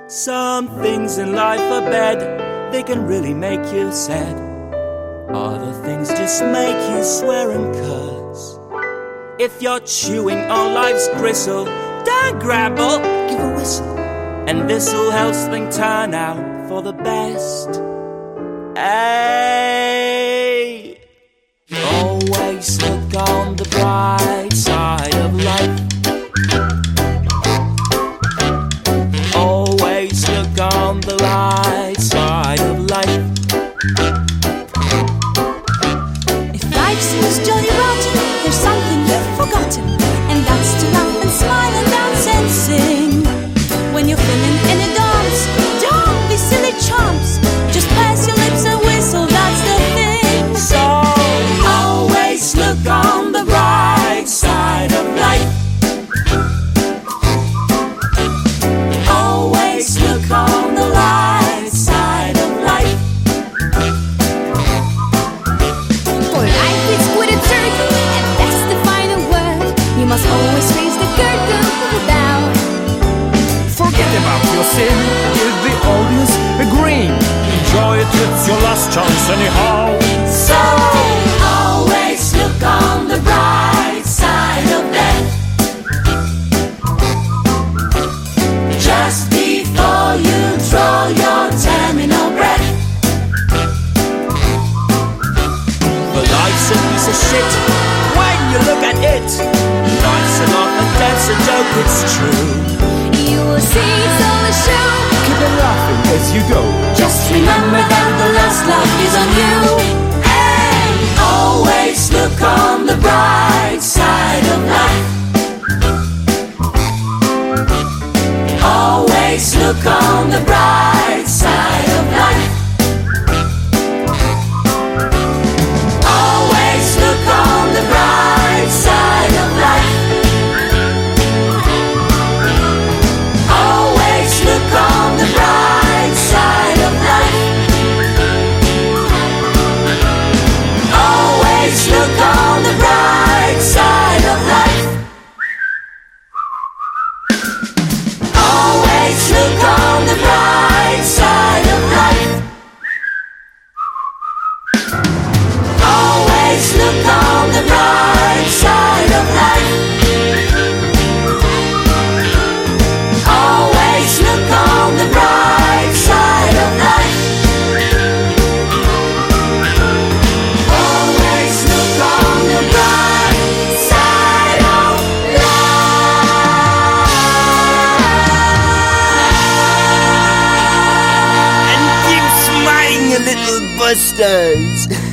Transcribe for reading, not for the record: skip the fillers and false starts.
Some things in life are bad, they can really make you sad. Other things just make you swear and curse. If you're chewing on life's gristle, don't grapple, give a whistle, and this'll help things turn out for the best. Hey, always look on the bright side of life. Always look on the light side of life. If life seems jolly rotten, there's something you've forgotten, and that's to laugh and smile and dance and sing. When you're feeling in a dance, don't be silly chumps, just press your lips and whistle, that's the thing. So always look on the bright side of life. Always look on the light side of life. For life is good and certain, and that's the final word. You must always raise the curtain without. Forget about your sin, give the audience a grin. Enjoy it, it's your last chance anyhow. So always look on the bright side of life. Just before you draw your terminal breath. But life's a piece of shit when you look at it. Life's an laugh and death's a joke, it's true. You will see it's all a show. Keep it laughing as you go. Just remember that the last laugh is on you. And always look on the bright side of life. Always look on the bright side of life. Always look on the bright side of life. Always look on the bright side of life. Always look on the bright side of life. Always look on the bright side of life. Always look on the bright side of life. Always look on the bright side of life. Always look on the bright side of life. And keep smiling, you little busters.